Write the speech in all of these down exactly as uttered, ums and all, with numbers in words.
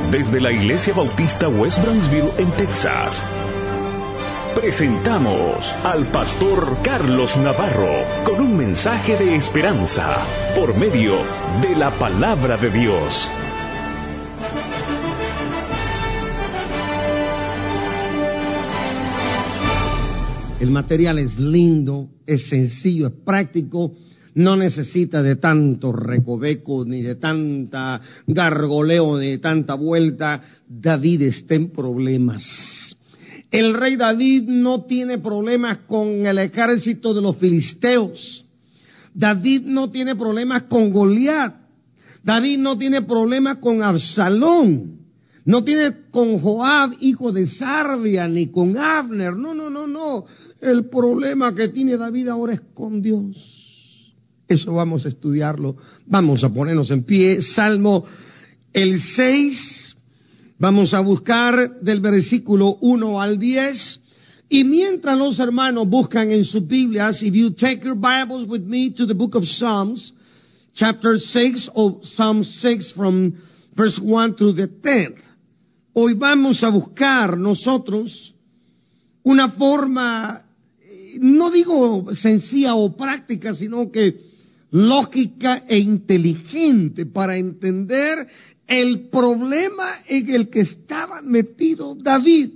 Desde la Iglesia Bautista West Brownsville en Texas, presentamos al pastor Carlos Navarro con un mensaje de esperanza por medio de la palabra de Dios. El material es lindo, es sencillo, es práctico, no necesita de tanto recoveco, ni de tanta gargoleo, ni de tanta vuelta. David está en problemas. El rey David no tiene problemas con el ejército de los filisteos. David no tiene problemas con Goliat. David no tiene problemas con Absalón. No tiene con Joab, hijo de Sarvia, ni con Abner. No, no, no, no. El problema que tiene David ahora es con Dios. Eso vamos a estudiarlo. Vamos a ponernos en pie. Salmo el seis. Vamos a buscar del versículo uno al diez. Y mientras los hermanos buscan en sus Biblias, if you take your Bibles with me to the book of Psalms, chapter six, or Psalm six from verse one through the tenth. Hoy vamos a buscar nosotros una forma, no digo sencilla o práctica, sino que lógica e inteligente para entender el problema en el que estaba metido David.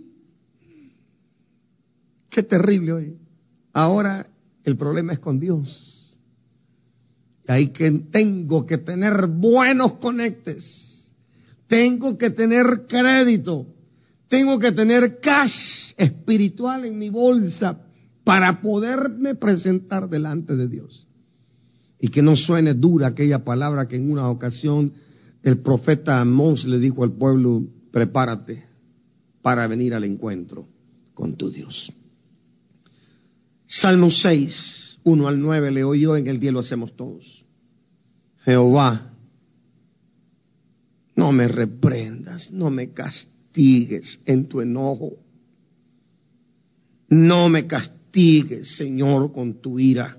Qué terrible hoy. Ahora el problema es con Dios. Y ahí que tengo que tener buenos conectes. Tengo que tener crédito, tengo que tener cash espiritual en mi bolsa para poderme presentar delante de Dios. Y que no suene dura aquella palabra que en una ocasión el profeta Amós le dijo al pueblo: prepárate para venir al encuentro con tu Dios. Salmo seis, uno al nueve, leo yo, en el día lo hacemos todos. Jehová, no me reprendas, no me castigues en tu enojo. No me castigues, Señor, con tu ira.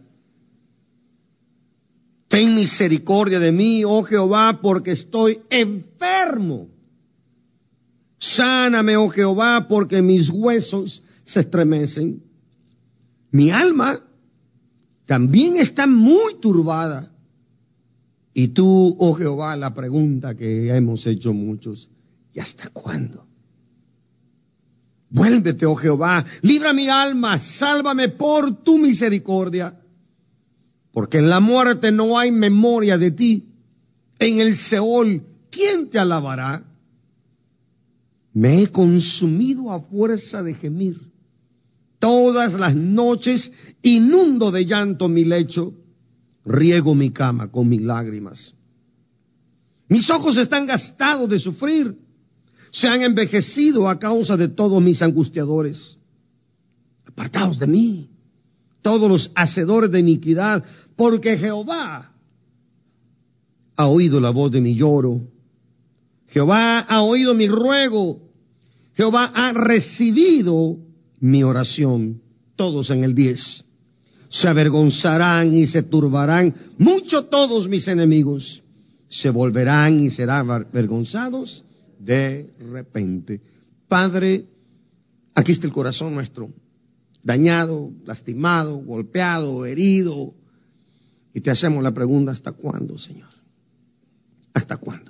Ten misericordia de mí, oh Jehová, porque estoy enfermo. Sáname, oh Jehová, porque mis huesos se estremecen. Mi alma también está muy turbada. Y tú, oh Jehová, la pregunta que hemos hecho muchos: ¿y hasta cuándo? Vuélvete, oh Jehová, libra mi alma, sálvame por tu misericordia. Porque en la muerte no hay memoria de ti. En el Seol, ¿quién te alabará? Me he consumido a fuerza de gemir. Todas las noches inundo de llanto mi lecho. Riego mi cama con mis lágrimas. Mis ojos están gastados de sufrir. Se han envejecido a causa de todos mis angustiadores. Apartaos de mí, todos los hacedores de iniquidad, porque Jehová ha oído la voz de mi lloro. Jehová ha oído mi ruego. Jehová ha recibido mi oración. Todos en el diez. Se avergonzarán y se turbarán mucho todos mis enemigos. Se volverán y serán avergonzados de repente. Padre, aquí está el corazón nuestro, dañado, lastimado, golpeado, herido. Y te hacemos la pregunta: ¿hasta cuándo, Señor? ¿Hasta cuándo?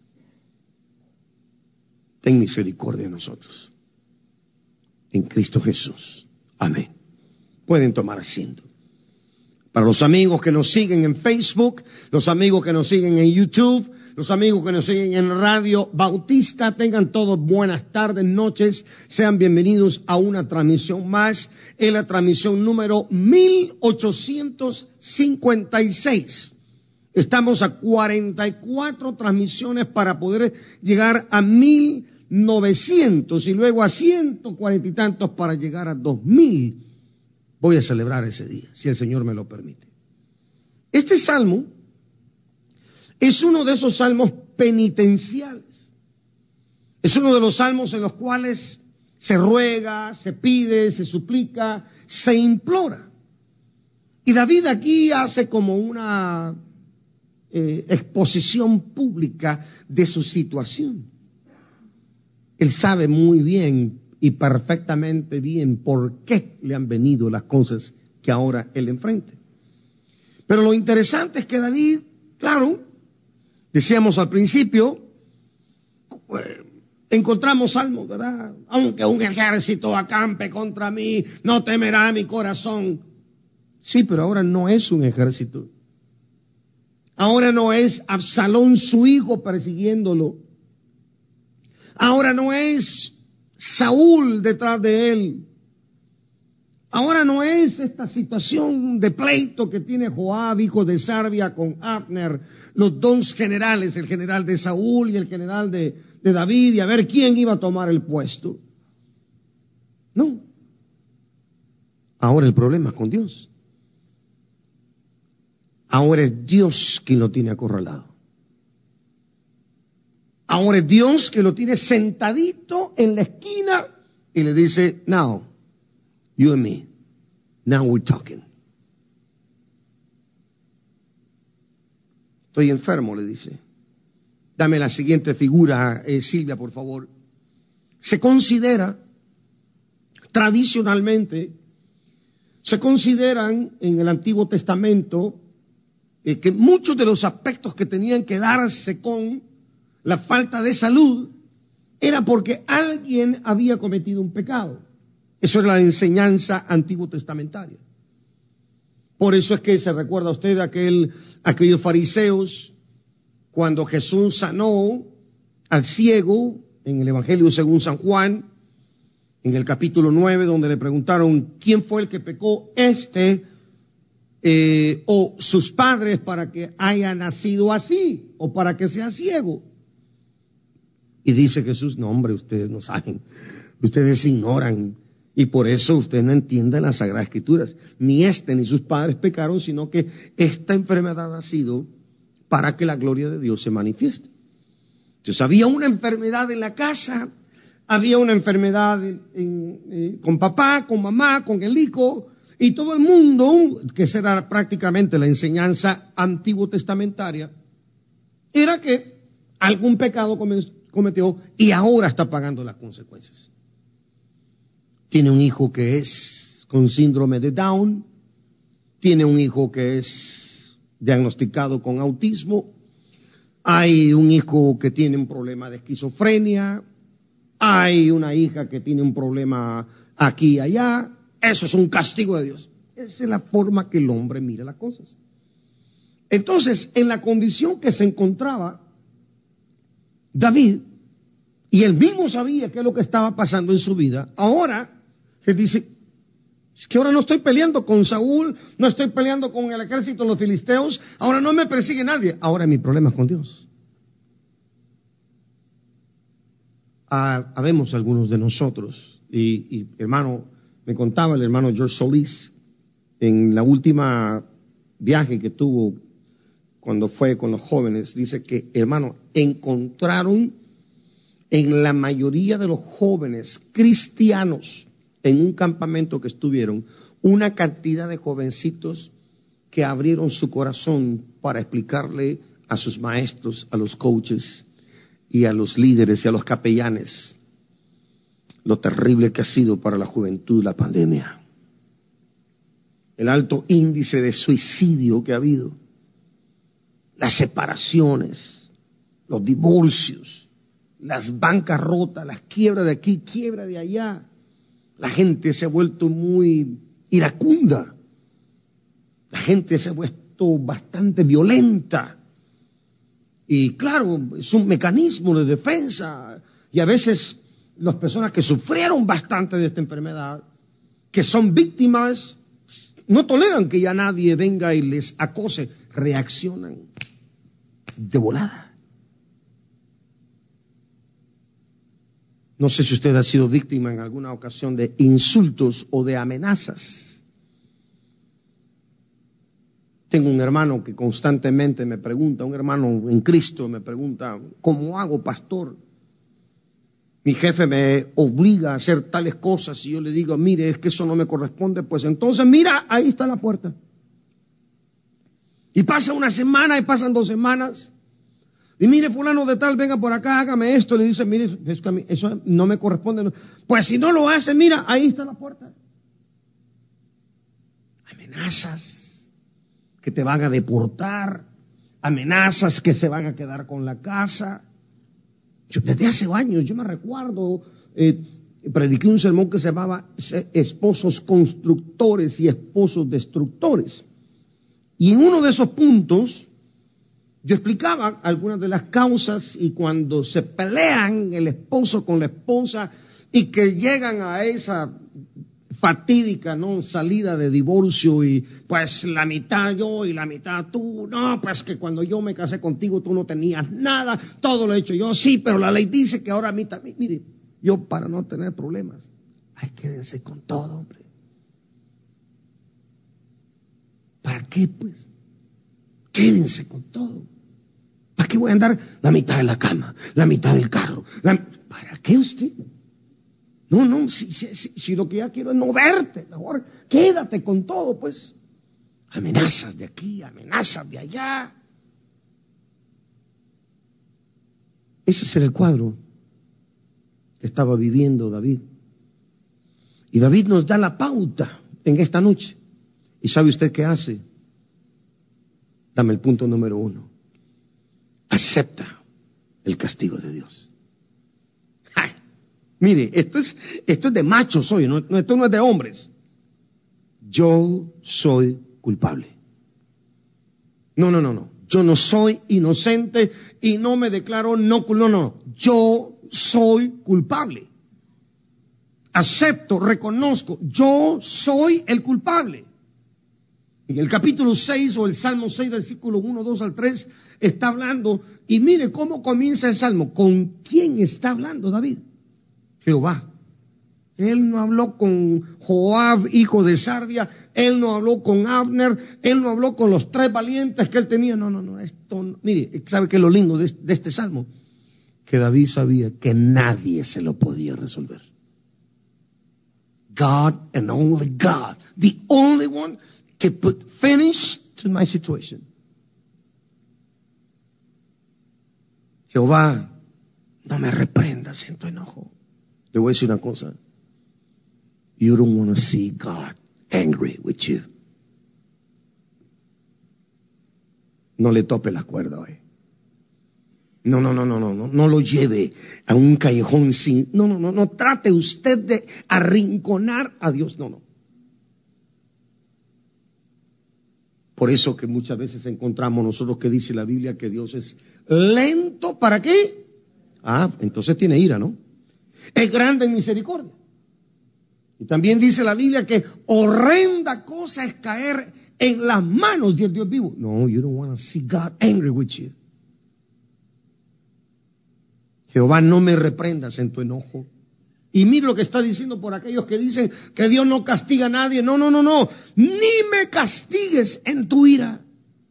Ten misericordia de nosotros. En Cristo Jesús. Amén. Pueden tomar asiento. Para los amigos que nos siguen en Facebook, los amigos que nos siguen en YouTube, los amigos que nos siguen en Radio Bautista, tengan todos buenas tardes, noches, sean bienvenidos a una transmisión más, en la transmisión número mil ochocientos cincuenta y seis. Estamos a cuarenta y cuatro transmisiones para poder llegar a mil novecientos y luego a ciento cuarenta y tantos para llegar a dos mil. Voy a celebrar ese día, si el Señor me lo permite. Este salmo es uno de esos salmos penitenciales. Es uno de los salmos en los cuales se ruega, se pide, se suplica, se implora. Y David aquí hace como una eh, exposición pública de su situación. Él sabe muy bien y perfectamente bien por qué le han venido las cosas que ahora él enfrenta. Pero lo interesante es que David, claro, decíamos al principio, eh, encontramos salmos, ¿verdad? Aunque un ejército acampe contra mí, no temerá mi corazón. Sí, pero ahora no es un ejército. Ahora no es Absalón su hijo persiguiéndolo. Ahora no es Saúl detrás de él. Ahora no es esta situación de pleito que tiene Joab, hijo de Sarvia, con Abner, los dos generales, el general de Saúl y el general de, de David, y a ver quién iba a tomar el puesto. No. Ahora el problema es con Dios. Ahora es Dios quien lo tiene acorralado. Ahora es Dios que lo tiene sentadito en la esquina y le dice, now, you and me, now we're talking. Estoy enfermo, le dice. Dame la siguiente figura, eh, Silvia, por favor. Se considera, tradicionalmente, se consideran en el Antiguo Testamento eh, que muchos de los aspectos que tenían que darse con la falta de salud era porque alguien había cometido un pecado. Eso es la enseñanza antiguo testamentaria. Por eso es que se recuerda a usted aquel, aquellos fariseos cuando Jesús sanó al ciego en el Evangelio según San Juan, en el capítulo nueve, donde le preguntaron quién fue el que pecó, este eh, o sus padres, para que haya nacido así o para que sea ciego. Y dice Jesús, no hombre, ustedes no saben, ustedes ignoran, y por eso ustedes no entienden las Sagradas Escrituras. Ni este ni sus padres pecaron, sino que esta enfermedad ha sido para que la gloria de Dios se manifieste. Entonces había una enfermedad en la casa, había una enfermedad en, en, eh, con papá, con mamá, con el hijo, y todo el mundo, que esa era prácticamente la enseñanza antiguo testamentaria, era que algún pecado comenzó cometió y ahora está pagando las consecuencias. Tiene un hijo que es con síndrome de Down, tiene un hijo que es diagnosticado con autismo, hay un hijo que tiene un problema de esquizofrenia, hay una hija que tiene un problema aquí y allá. Eso es un castigo de Dios. Esa es la forma que el hombre mira las cosas. Entonces, en la condición que se encontraba David, y él mismo sabía qué es lo que estaba pasando en su vida, ahora él dice, es que ahora no estoy peleando con Saúl, no estoy peleando con el ejército de los filisteos, ahora no me persigue nadie, ahora mi problema es con Dios. Ah, habemos algunos de nosotros, y, y hermano, me contaba el hermano George Solís, en la última viaje que tuvo cuando fue con los jóvenes, dice que, hermano, encontraron en la mayoría de los jóvenes cristianos en un campamento que estuvieron, una cantidad de jovencitos que abrieron su corazón para explicarle a sus maestros, a los coaches y a los líderes y a los capellanes lo terrible que ha sido para la juventud la pandemia, el alto índice de suicidio que ha habido, las separaciones, los divorcios, las bancarrotas, las quiebras de aquí, quiebra de allá. La gente se ha vuelto muy iracunda, la gente se ha vuelto bastante violenta, y claro, es un mecanismo de defensa, y a veces las personas que sufrieron bastante de esta enfermedad, que son víctimas, no toleran que ya nadie venga y les acose, reaccionan de volada. No sé si usted ha sido víctima en alguna ocasión de insultos o de amenazas. Tengo un hermano que constantemente me pregunta, un hermano en Cristo me pregunta, ¿cómo hago, pastor? Mi jefe me obliga a hacer tales cosas y yo le digo, mire, es que eso no me corresponde, pues entonces mira, ahí está la puerta. Y pasa una semana y pasan dos semanas. Y mire, fulano de tal, venga por acá, hágame esto. Le dice, mire, eso no me corresponde. Pues si no lo hace, mira, ahí está la puerta. Amenazas que te van a deportar, amenazas que se van a quedar con la casa. Yo, desde hace años, yo me recuerdo, eh, prediqué un sermón que se llamaba Esposos Constructores y Esposos Destructores. Y en uno de esos puntos, yo explicaba algunas de las causas y cuando se pelean el esposo con la esposa y que llegan a esa fatídica, ¿no?, salida de divorcio y pues la mitad yo y la mitad tú, no, pues que cuando yo me casé contigo tú no tenías nada, todo lo he hecho yo, sí, pero la ley dice que ahora a mí también, mire, yo para no tener problemas, ay, quédense con todo, hombre. ¿Para qué, pues? Quédense con todo. ¿Para qué voy a andar la mitad de la cama, la mitad del carro? La... ¿Para qué usted? No, no, si, si, si, si lo que ya quiero es no verte, mejor quédate con todo, pues. Amenazas de aquí, amenazas de allá. Ese es el cuadro que estaba viviendo David. Y David nos da la pauta en esta noche. ¿Y sabe usted qué hace? Dame el punto número uno. Acepta el castigo de Dios. Ay, mire, esto es, esto es de machos hoy, no, esto no es de hombres. Yo soy culpable. No, no, no, no. Yo no soy inocente y no me declaro no culpable. No, no. Yo soy culpable. Acepto, reconozco, yo soy el culpable. En el capítulo seis o el Salmo seis, versículo uno, dos al tres, está hablando, y mire cómo comienza el Salmo. ¿Con quién está hablando David? Jehová. Él no habló con Joab, hijo de Sarvia, él no habló con Abner, él no habló con los tres valientes que él tenía. No, no, no, esto no. Mire, ¿sabe qué es lo lindo de, de este Salmo? Que David sabía que nadie se lo podía resolver. God and only God, the only one que put finish to my situation. Jehová, no me reprendas en tu enojo. Le voy a decir una cosa. You don't want to see God angry with you. No le tope la cuerda hoy. No, no, no, no, no, no, no lo lleve a un callejón sin... No, no, no, no trate usted de arrinconar a Dios. No, no. Por eso que muchas veces encontramos nosotros que dice la Biblia que Dios es lento, ¿para qué? Ah, entonces tiene ira, ¿no? Es grande en misericordia. Y también dice la Biblia que horrenda cosa es caer en las manos del Dios vivo. No, you don't want to see God angry with you. Jehová, no me reprendas en tu enojo. Y mira lo que está diciendo por aquellos que dicen que Dios no castiga a nadie. No, no, no, no. Ni me castigues en tu ira.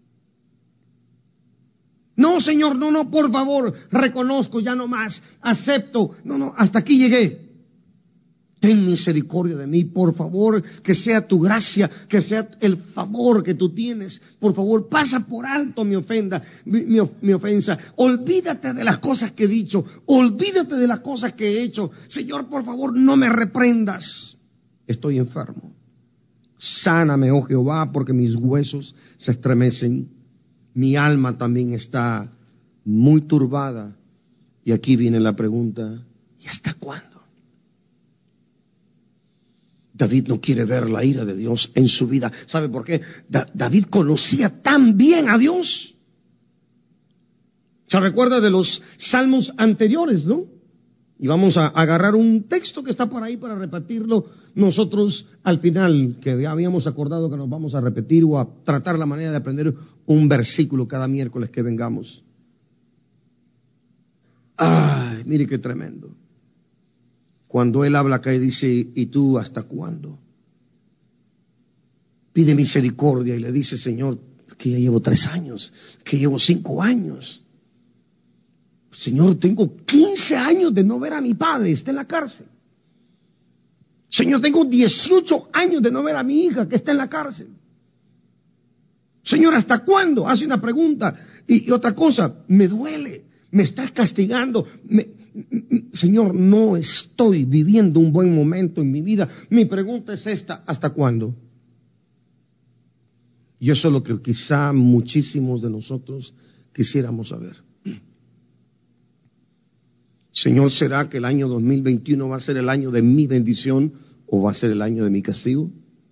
No, Señor, no, no, por favor, reconozco, ya no más, acepto. No, no, hasta aquí llegué. Ten misericordia de mí, por favor, que sea tu gracia, que sea el favor que tú tienes. Por favor, pasa por alto mi ofenda, mi, mi, mi ofensa. Olvídate de las cosas que he dicho, olvídate de las cosas que he hecho. Señor, por favor, no me reprendas. Estoy enfermo. Sáname, oh Jehová, porque mis huesos se estremecen. Mi alma también está muy turbada. Y aquí viene la pregunta, ¿y hasta cuándo? David no quiere ver la ira de Dios en su vida. ¿Sabe por qué? Da- David conocía tan bien a Dios. Se recuerda de los salmos anteriores, ¿no? Y vamos a agarrar un texto que está por ahí para repetirlo nosotros al final, que ya habíamos acordado que nos vamos a repetir o a tratar la manera de aprender un versículo cada miércoles que vengamos. Ay, mire qué tremendo. Cuando él habla acá y dice, ¿y tú hasta cuándo? Pide misericordia y le dice, Señor, que ya llevo tres años, que llevo cinco años. Señor, tengo quince años de no ver a mi padre, está en la cárcel. Señor, tengo dieciocho años de no ver a mi hija, que está en la cárcel. Señor, ¿hasta cuándo? Hace una pregunta. Y, y otra cosa, me duele, me estás castigando. Me, Señor, no estoy viviendo un buen momento en mi vida. Mi pregunta es esta, ¿hasta cuándo? Y eso es lo que quizá muchísimos de nosotros quisiéramos saber. Señor, ¿será que el año dos mil veintiuno va a ser el año de mi bendición o va a ser el año de mi castigo?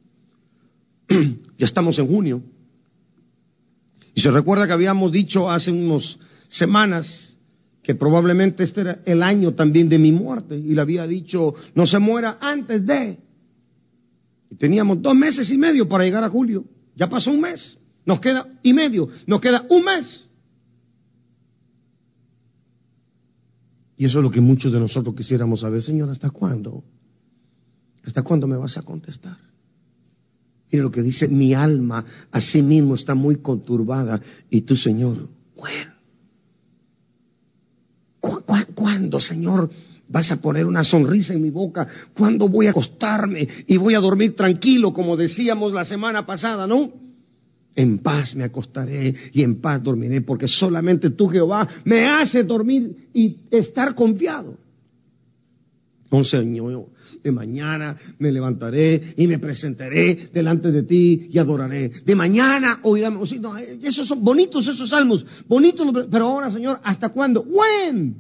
Ya estamos en junio. Y se recuerda que habíamos dicho hace unas semanas que probablemente este era el año también de mi muerte. Y le había dicho, no se muera antes de. Y teníamos dos meses y medio para llegar a julio. Ya pasó un mes. Nos queda y medio. Nos queda un mes. Y eso es lo que muchos de nosotros quisiéramos saber. Señor, ¿hasta cuándo? ¿Hasta cuándo me vas a contestar? Mire lo que dice, mi alma a sí mismo está muy conturbada. Y tú, Señor, bueno, ¿cu cu ¿cuándo, Señor, vas a poner una sonrisa en mi boca? ¿Cuándo voy a acostarme y voy a dormir tranquilo, como decíamos la semana pasada, no? En paz me acostaré y en paz dormiré, porque solamente tú, Jehová, me haces dormir y estar confiado. Oh, Señor, de mañana me levantaré y me presentaré delante de ti y adoraré. De mañana oiremos. No, esos son bonitos esos salmos, bonitos, pero ahora, Señor, ¿hasta cuándo? ¿When?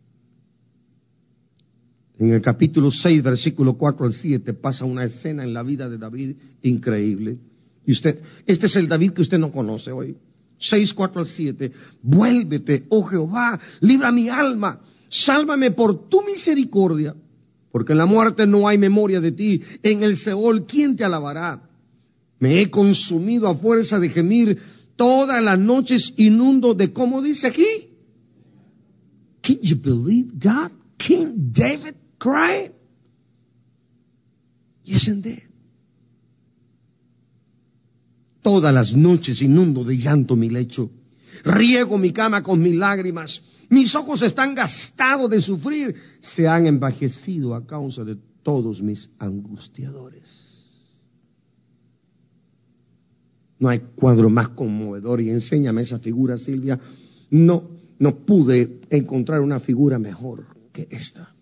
En el capítulo seis, versículo cuatro al siete, pasa una escena en la vida de David increíble. Y usted, este es el David que usted no conoce hoy. seis, cuatro al siete. Vuélvete, oh Jehová, libra mi alma, sálvame por tu misericordia, porque en la muerte no hay memoria de ti. En el Seol, ¿quién te alabará? Me he consumido a fuerza de gemir, todas las noches inundo de, ¿cómo dice aquí? Can you believe that? King David cried? Yes, indeed. Todas las noches inundo de llanto mi lecho, riego mi cama con mis lágrimas, mis ojos están gastados de sufrir, se han envejecido a causa de todos mis angustiadores. No hay cuadro más conmovedor, y enséñame esa figura, Silvia. No, no pude encontrar una figura mejor que esta.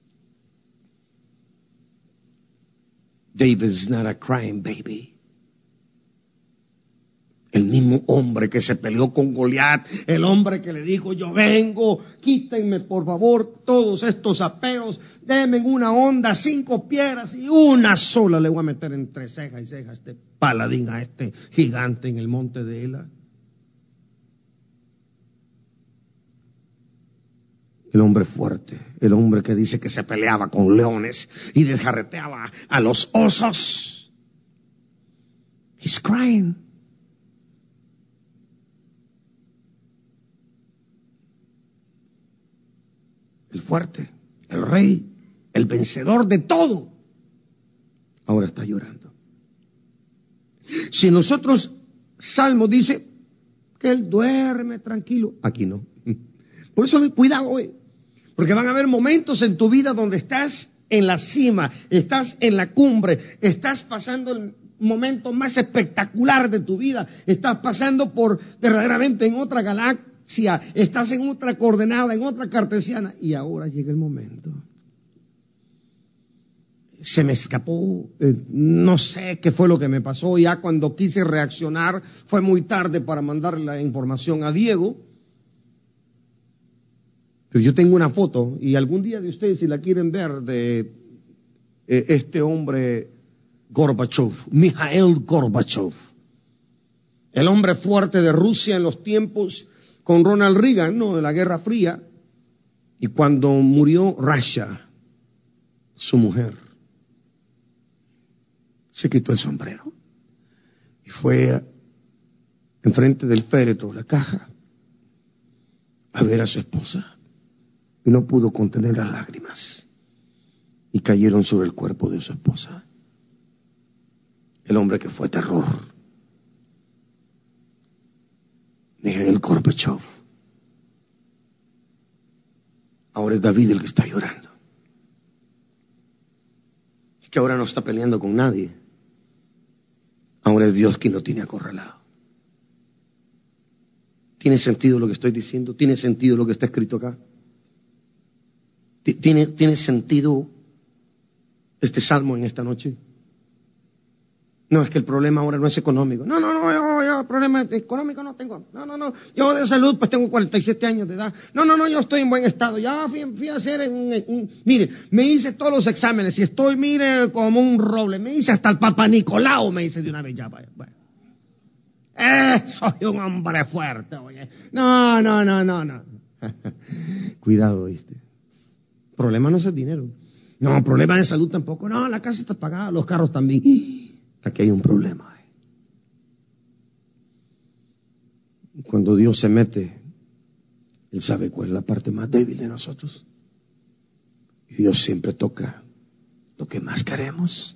David's not a crying baby. El mismo hombre que se peleó con Goliat, el hombre que le dijo, yo vengo, quítenme por favor todos estos aperos, denme una onda, cinco piedras y una sola le voy a meter entre ceja y ceja a este paladín, a este gigante en el monte de Ela. El hombre fuerte, el hombre que dice que se peleaba con leones y desjarreteaba a los osos. He's crying. El fuerte, el rey, el vencedor de todo, ahora está llorando. Si nosotros, Salmo dice que él duerme tranquilo, aquí no. Por eso cuidado hoy, porque van a haber momentos en tu vida donde estás en la cima, estás en la cumbre, estás pasando el momento más espectacular de tu vida, estás pasando por verdaderamente en otra galaxia, estás en otra coordenada, en otra cartesiana, y ahora llega el momento. Se me escapó, eh, no sé qué fue lo que me pasó, ya cuando quise reaccionar fue muy tarde para mandarle la información a Diego. Pero yo tengo una foto, y algún día de ustedes, si la quieren ver, de eh, este hombre Gorbachev, Mikhail Gorbachev, el hombre fuerte de Rusia en los tiempos con Ronald Reagan, ¿no?, de la Guerra Fría, y cuando murió Rasha, su mujer, se quitó el sombrero y fue enfrente del féretro, la caja, a ver a su esposa, y no pudo contener las lágrimas y cayeron sobre el cuerpo de su esposa. El hombre que fue terror, Mikhail Gorbachev, ahora es David el que está llorando. Es que ahora no está peleando con nadie, ahora es Dios quien lo tiene acorralado. ¿Tiene sentido lo que estoy diciendo? ¿Tiene sentido lo que está escrito acá? ¿Tiene, tiene sentido este salmo en esta noche? No, es que el problema ahora no es económico. No, no, no, yo, yo problema económico no tengo. No, no, no. Yo de salud pues tengo cuarenta y siete años de edad. No, no, no, yo estoy en buen estado. Ya fui, fui a hacer un, un... Mire, me hice todos los exámenes y estoy, mire, como un roble. Me hice hasta el Papa Nicolau, me hice de una vez ya. Vaya, vaya. Eh, soy un hombre fuerte, oye. No, no, no, no, no. Cuidado, ¿viste? Problema no es el dinero. No, problema de salud tampoco. No, la casa está pagada, los carros también. Aquí hay un problema. Cuando Dios se mete, Él sabe cuál es la parte más débil de nosotros. Y Dios siempre toca lo que más queremos.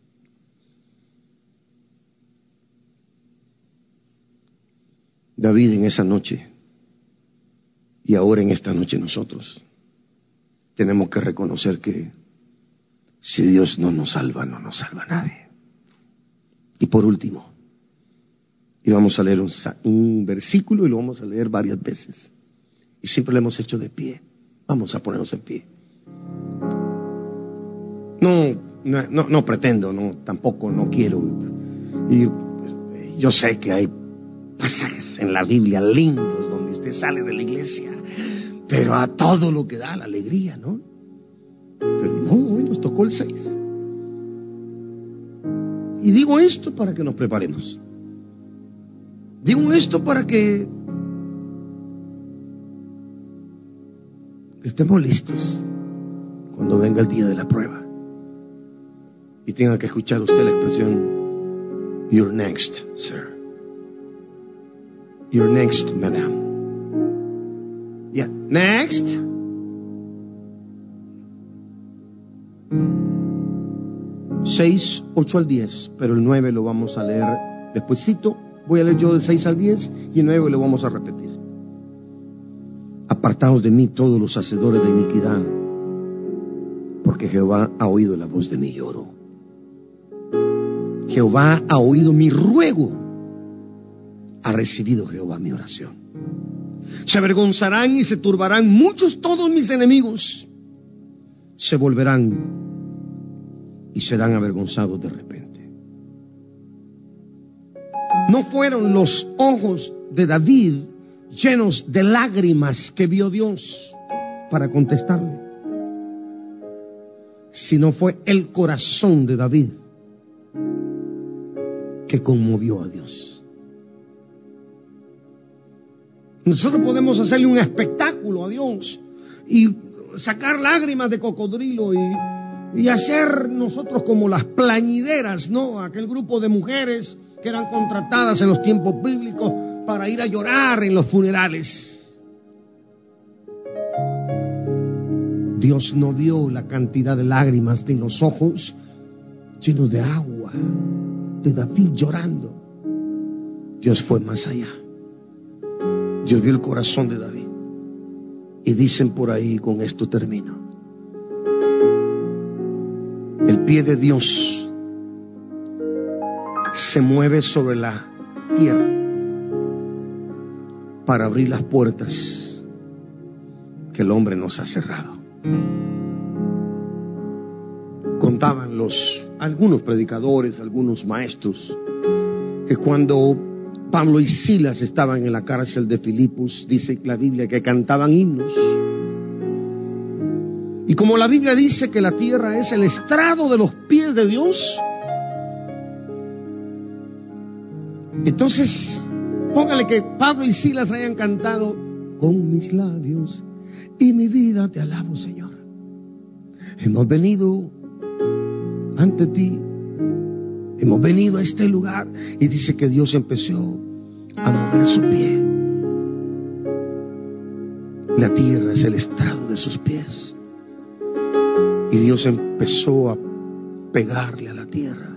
David en esa noche, y ahora en esta noche nosotros, tenemos que reconocer que si Dios no nos salva, no nos salva nadie. Y por último, y vamos a leer un, un versículo y lo vamos a leer varias veces. Y siempre lo hemos hecho de pie. Vamos a ponernos en pie. No, no, no, no pretendo, no, tampoco no quiero. Y pues, yo sé que hay pasajes en la Biblia lindos donde usted sale de la iglesia, pero a todo lo que da la alegría, ¿no? Pero no, hoy nos tocó el seis. Y digo esto para que nos preparemos. Digo esto para que estemos listos cuando venga el día de la prueba y tenga que escuchar usted la expresión "You're next, sir. You're next, madam." Yeah, next. seis, ocho al diez, pero el nueve lo vamos a leer despuesito. Voy a leer yo del seis al diez y el nueve lo vamos a repetir. Apartaos de mí todos los hacedores de iniquidad, porque Jehová ha oído la voz de mi lloro. Jehová ha oído mi ruego, ha recibido Jehová mi oración. Se avergonzarán y se turbarán muchos todos mis enemigos, se volverán y serán avergonzados de repente. No fueron los ojos de David llenos de lágrimas que vio Dios para contestarle, sino fue el corazón de David que conmovió a Dios. Nosotros podemos hacerle un espectáculo a Dios y sacar lágrimas de cocodrilo y Y hacer nosotros como las plañideras, ¿no? Aquel grupo de mujeres que eran contratadas en los tiempos bíblicos para ir a llorar en los funerales. Dios no vio la cantidad de lágrimas de los ojos llenos de agua de David llorando. Dios fue más allá. Dios vio el corazón de David. Y dicen por ahí, con esto termino, el pie de Dios se mueve sobre la tierra para abrir las puertas que el hombre nos ha cerrado. Contaban los algunos predicadores, algunos maestros, que cuando Pablo y Silas estaban en la cárcel de Filipos, dice la Biblia que cantaban himnos. Y como la Biblia dice que la tierra es el estrado de los pies de Dios, entonces póngale que Pablo y Silas hayan cantado: con mis labios y mi vida te alabo, Señor. Hemos venido ante ti, hemos venido a este lugar, y dice que Dios empezó a mover su pie. La tierra es el estrado de sus pies. Y Dios empezó a pegarle a la tierra.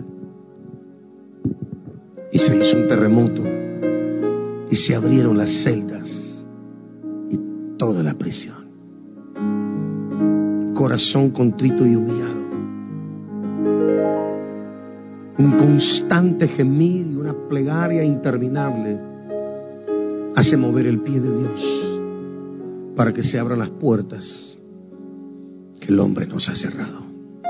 Y se hizo un terremoto. Y se abrieron las celdas y toda la prisión. Corazón contrito y humillado. Un constante gemir y una plegaria interminable Hace mover el pie de Dios para que se abran las puertas que el hombre nos ha cerrado.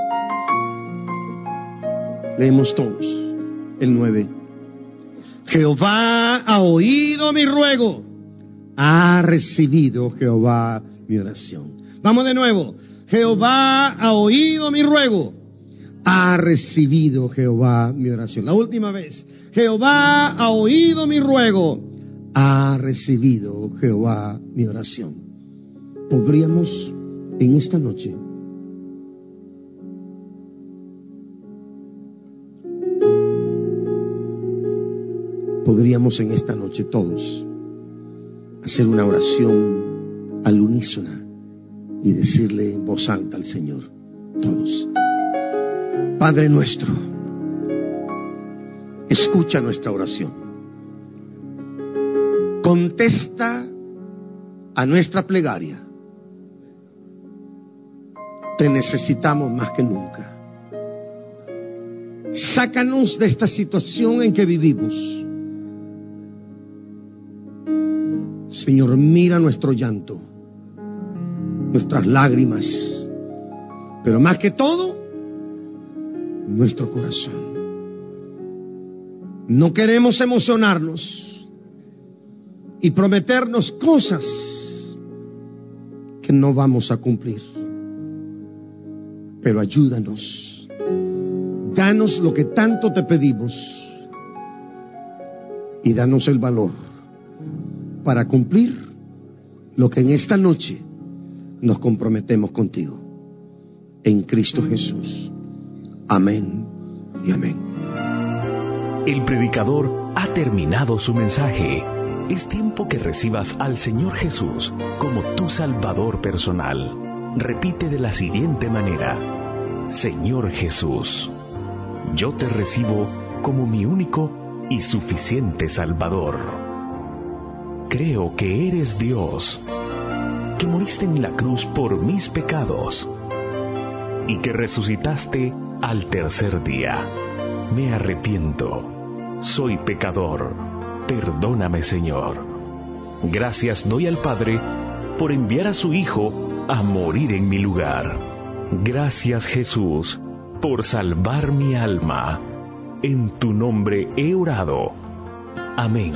Leemos todos el nueve. Jehová ha oído mi ruego, ha recibido Jehová mi oración. Vamos de nuevo. Jehová ha oído mi ruego, ha recibido Jehová mi oración. La última vez. Jehová ha oído mi ruego, ha recibido Jehová mi oración. Podríamos en esta noche podríamos en esta noche todos hacer una oración al unísono y decirle en voz alta al Señor, todos: Padre nuestro, escucha nuestra oración. Contesta a nuestra plegaria. Te necesitamos más que nunca. Sácanos de esta situación en que vivimos. Señor, mira nuestro llanto, nuestras lágrimas, pero más que todo, nuestro corazón. No queremos emocionarnos y prometernos cosas que no vamos a cumplir. Pero ayúdanos, danos lo que tanto te pedimos y danos el valor para cumplir lo que en esta noche nos comprometemos contigo. En Cristo Jesús. Amén y amén. El predicador ha terminado su mensaje. Es tiempo que recibas al Señor Jesús como tu Salvador personal. Repite de la siguiente manera: Señor Jesús, yo te recibo como mi único y suficiente Salvador. Creo que eres Dios, que moriste en la cruz por mis pecados y que resucitaste al tercer día. Me arrepiento, soy pecador, perdóname, Señor. Gracias doy al Padre por enviar a su Hijo a morir en mi lugar. Gracias, Jesús, por salvar mi alma. En tu nombre he orado. Amén.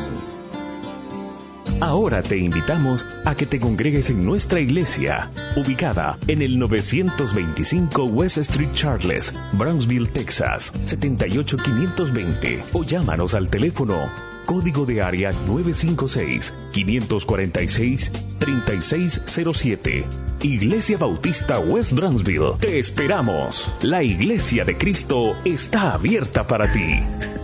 Ahora te invitamos a que te congregues en nuestra iglesia, ubicada en el novecientos veinticinco West Street Charles, Brownsville, Texas, setenta y ocho quinientos veinte, o llámanos al teléfono código de área nueve cinco seis, cinco cuatro seis, tres seis cero siete. Iglesia Bautista West Brownsville. Te esperamos. La Iglesia de Cristo está abierta para ti.